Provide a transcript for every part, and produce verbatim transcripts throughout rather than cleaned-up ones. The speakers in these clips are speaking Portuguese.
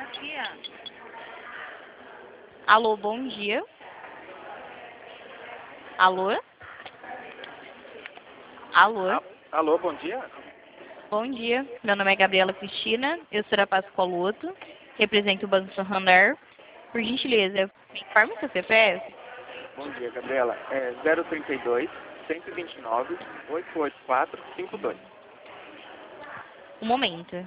dia. Alô, bom dia. Alô? Alô? Alô, bom dia. Bom dia. Meu nome é Gabriela Cristina. Eu sou da Pascoaloto. Represento o Banco Santander. Por gentileza, me informe seu C P F. Bom dia, Gabriela. É zero trinta e dois, cento e vinte e nove, oitocentos e oitenta e quatro, cinquenta e dois. Um momento.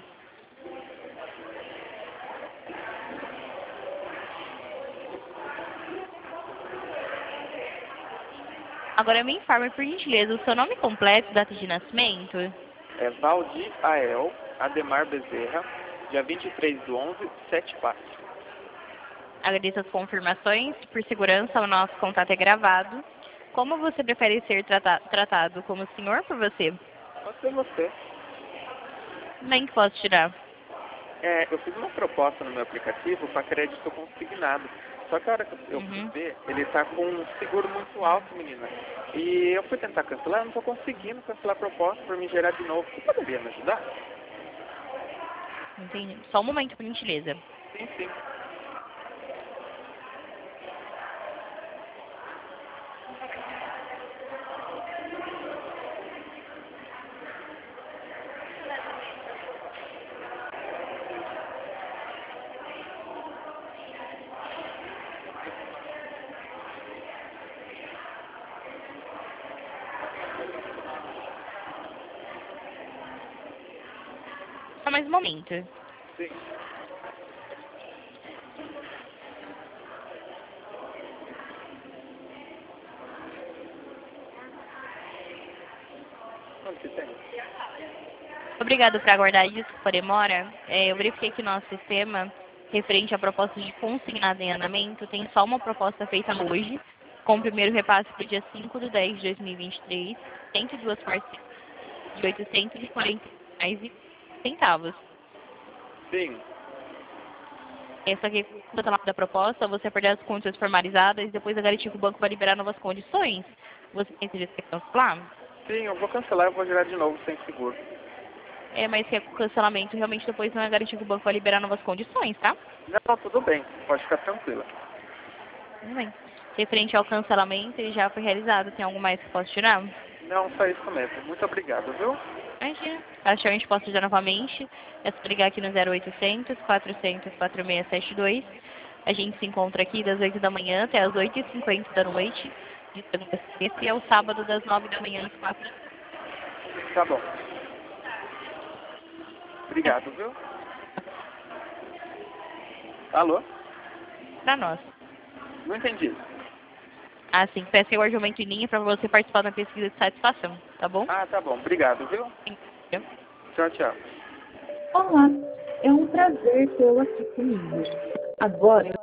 Agora me informe, por gentileza, o seu nome completo e data de nascimento. É Valdir Ael Ademar Bezerra, dia vinte e três de onze, setenta e quatro. Agradeço as confirmações. Por segurança, o nosso contato é gravado. Como você prefere ser trata tratado? Como senhor ou por você? Pode ser você. Nem que posso tirar. É, eu fiz uma proposta no meu aplicativo para crédito consignado. Só que a hora que eu fui Uhum. ver, ele tá com um seguro muito alto, menina. E eu fui tentar cancelar, eu não tô conseguindo cancelar a proposta para me gerar de novo. Você poderia me ajudar? Entendi. Só um momento, por gentileza. Sim, sim. Só mais um momento. Sim. Onde que tem? Obrigado por aguardar isso, por demora. É, eu verifiquei que no nosso sistema, referente à proposta de consignado em andamento, tem só uma proposta feita hoje, com o primeiro repasse para o dia cinco de dez de dois mil e vinte e três, cento e duas parcelas de oitocentos e quarenta reais e centavos. Sim. Essa aqui é o tamanho da proposta, você perder as contas formalizadas, depois a garantia que o banco vai liberar novas condições. Você tem interesse em cancelar? Sim, eu vou cancelar, eu vou gerar de novo sem seguro. É, mas que é com cancelamento, realmente depois não é garantia que o banco vai liberar novas condições, tá? Não, tudo bem. Pode ficar tranquila. Tudo bem. Referente ao cancelamento, ele já foi realizado. Tem algo mais que posso tirar? Não, só isso mesmo. Muito obrigado, viu? Imagina. Acho que a gente pode ajudar novamente. É só ligar aqui no zero oitocentos, quatrocentos, quatro seis sete dois. A gente se encontra aqui das oito da manhã até as oito e cinquenta da noite. De segunda a sexta, e é o sábado das nove da manhã às quatro. Tá bom. Obrigado, viu? Alô? Para nós. Não entendi. Assim, peça o argumento em linha para você participar da pesquisa de satisfação, tá bom? Ah, tá bom. Obrigado, viu? Entendeu? Tchau, tchau. Olá, é um prazer tê-lo aqui comigo. Agora